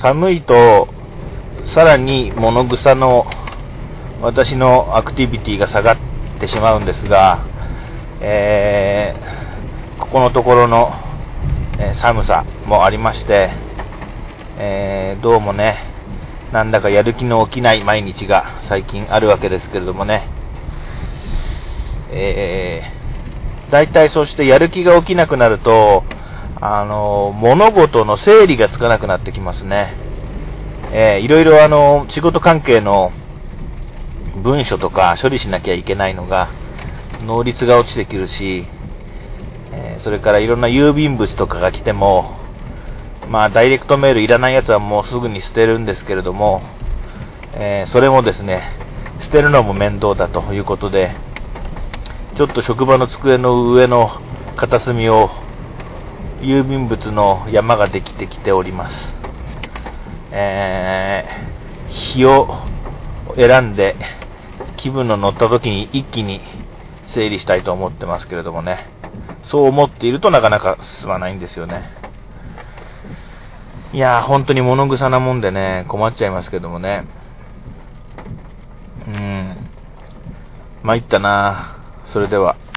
寒いとさらに物草の私のアクティビティが下がってしまうんですが、ここのところの寒さもありまして、どうもね、なんだかやる気の起きない毎日が最近あるわけですけれどもね、だいたいそしてやる気が起きなくなると、物事の整理がつかなくなってきますね。いろいろ仕事関係の文書とか処理しなきゃいけないのが能率が落ちてくるし、それからいろんな郵便物とかが来ても、ダイレクトメールいらないやつはもうすぐに捨てるんですけれども、それもですね、捨てるのも面倒だということで、ちょっと職場の机の上の片隅を郵便物の山ができてきております。日を選んで気分の乗った時に一気に整理したいと思ってますけれどもね、そう思っているとなかなか進まないんですよね。いやー、本当に物臭なもんでね、困っちゃいますけどもね。参ったな。それでは。